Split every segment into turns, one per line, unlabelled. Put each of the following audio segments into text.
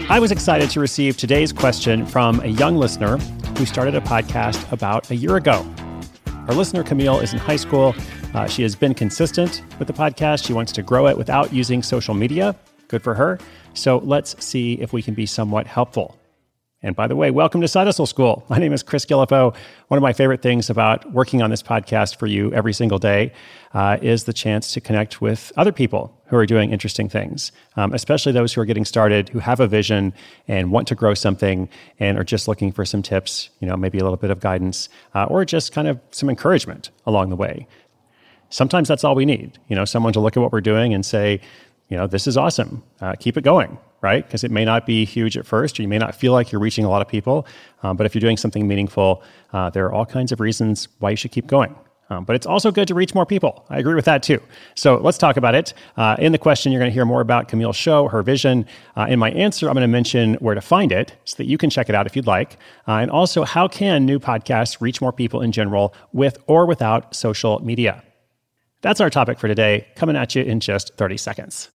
I was excited to receive today's question from a young listener who started a podcast about a year ago. Our listener, Camille, is in high school. She has been consistent with the podcast. She wants to grow it without using social media. Good for her. So let's see if we can be somewhat helpful. And by the way, welcome to Side Hustle School. My name is Chris Guillebeau. One of my favorite things about working on this podcast for you every single day is the chance to connect with other people who are doing interesting things, especially those who are getting started, who have a vision and want to grow something and are just looking for some tips, maybe a little bit of guidance, or just kind of some encouragement along the way. Sometimes that's all we need, someone to look at what we're doing and say, this is awesome. Keep it going. Right? Because it may not be huge at first, or you may not feel like you're reaching a lot of people. But if you're doing something meaningful, there are all kinds of reasons why you should keep going. But it's also good to reach more people. I agree with that too. So let's talk about it. In the question, you're going to hear more about Camille's show, her vision. In my answer, I'm going to mention where to find it so that you can check it out if you'd like. And also, how can new podcasts reach more people in general with or without social media? That's our topic for today, coming at you in just 30 seconds.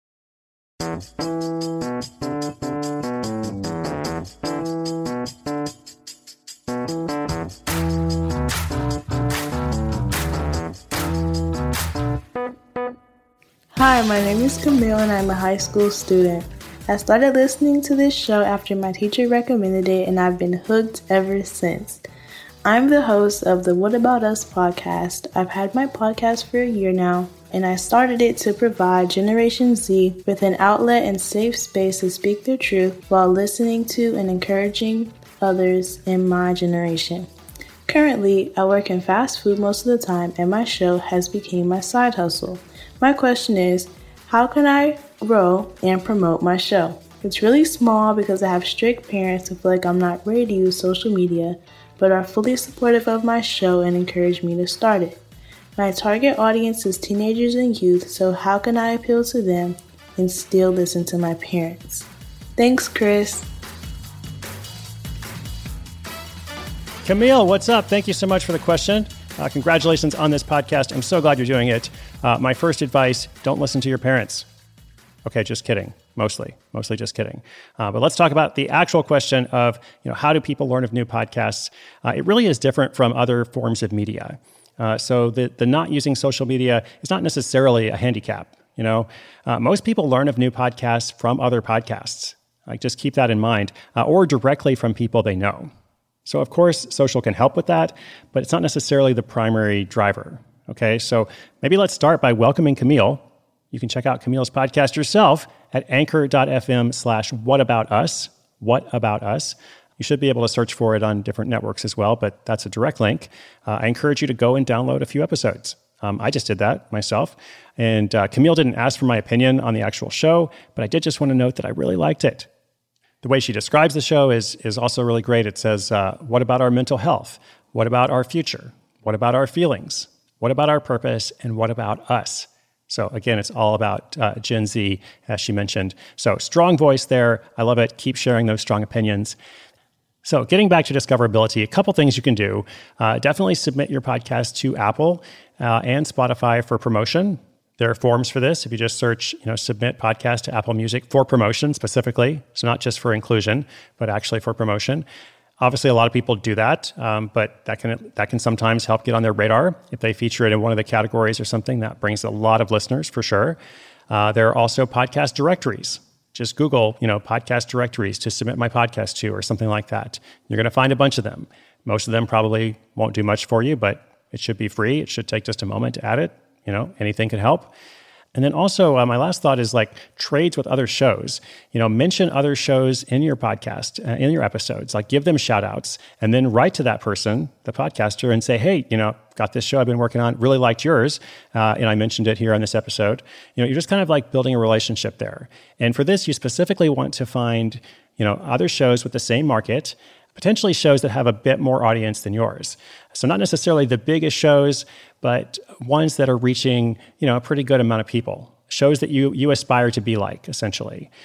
Hi, my name is Camille and I'm a high school student. I started listening to this show after my teacher recommended it and I've been hooked ever since. I'm the host of the What About Us podcast. I've had my podcast for a year now, and I started it to provide Generation Z with an outlet and safe space to speak their truth while listening to and encouraging others in my generation. Currently, I work in fast food most of the time, and my show has become my side hustle. My question is, how can I grow and promote my show? It's really small because I have strict parents who feel like I'm not ready to use social media, but are fully supportive of my show and encourage me to start it. My target audience is teenagers and youth, so how can I appeal to them and still listen to my parents? Thanks, Chris.
Camille, what's up? Thank you so much for the question. Congratulations on this podcast. I'm so glad you're doing it. My first advice, don't listen to your parents. Okay, just kidding. Mostly just kidding. But let's talk about the actual question of, how do people learn of new podcasts? It really is different from other forms of media. So the not using social media is not necessarily a handicap. Most people learn of new podcasts from other podcasts. Just keep that in mind, or directly from people they know. So of course, social can help with that, but it's not necessarily the primary driver. Okay, so maybe let's start by welcoming Camille. You can check out Camille's podcast yourself at anchor.fm/whataboutus. What About Us. You should be able to search for it on different networks as well, but that's a direct link. I encourage you to go and download a few episodes. I just did that myself. And Camille didn't ask for my opinion on the actual show, but I did just want to note that I really liked it. The way she describes the show is also really great. It says, what about our mental health? What about our future? What about our feelings? What about our purpose? And what about us? So again, it's all about Gen Z, as she mentioned. So strong voice there. I love it. Keep sharing those strong opinions. So getting back to discoverability, a couple things you can do. Definitely submit your podcast to Apple and Spotify for promotion. There are forms for this. If you just search, submit podcast to Apple Music for promotion specifically. So not just for inclusion, but actually for promotion. Obviously, a lot of people do that, but that can sometimes help get on their radar. If they feature it in one of the categories or something, that brings a lot of listeners for sure. There are also podcast directories. Just Google, podcast directories to submit my podcast to or something like that. You're going to find a bunch of them. Most of them probably won't do much for you, but it should be free. It should take just a moment to add it. Anything can help. And then also, my last thought is trades with other shows. Mention other shows in your podcast, in your episodes. Give them shout outs and then write to that person, the podcaster, and say, hey, got this show I've been working on, really liked yours, and I mentioned it here on this episode. You're just kind of building a relationship there. And for this, you specifically want to find, other shows with the same market, potentially shows that have a bit more audience than yours. So not necessarily the biggest shows, but ones that are reaching, a pretty good amount of people. Shows that you aspire to be like, essentially.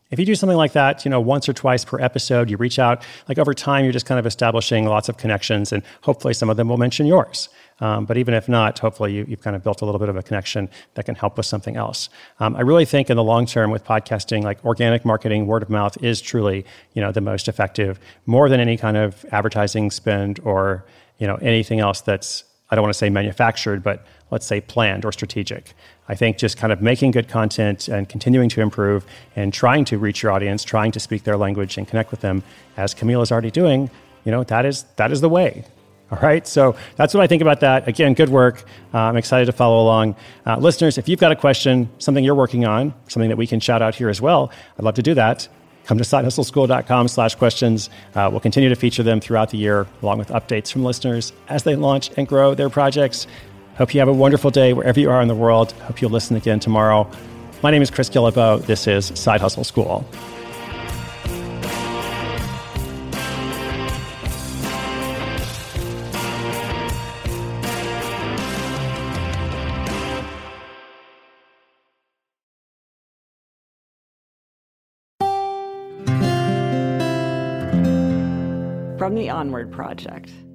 If you do something like that, once or twice per episode, you reach out, like over time, you're just kind of establishing lots of connections, and hopefully some of them will mention yours. But even if not, hopefully you've kind of built a little bit of a connection that can help with something else. I really think in the long term with podcasting, like organic marketing, word of mouth is truly, the most effective, more than any kind of advertising spend or, anything else that's, I don't want to say manufactured, but let's say planned or strategic. I think just kind of making good content and continuing to improve and trying to reach your audience, trying to speak their language and connect with them, as Camille is already doing, that is the way. All right, so that's what I think about that. Again, good work. I'm excited to follow along. Listeners, if you've got a question, something you're working on, something that we can shout out here as well, I'd love to do that. Come to sidehustleschool.com/questions. We'll continue to feature them throughout the year, along with updates from listeners as they launch and grow their projects. Hope you have a wonderful day wherever you are in the world. Hope you'll listen again tomorrow. My name is Chris Guillebeau. This is Side Hustle School.
From the Onward Project.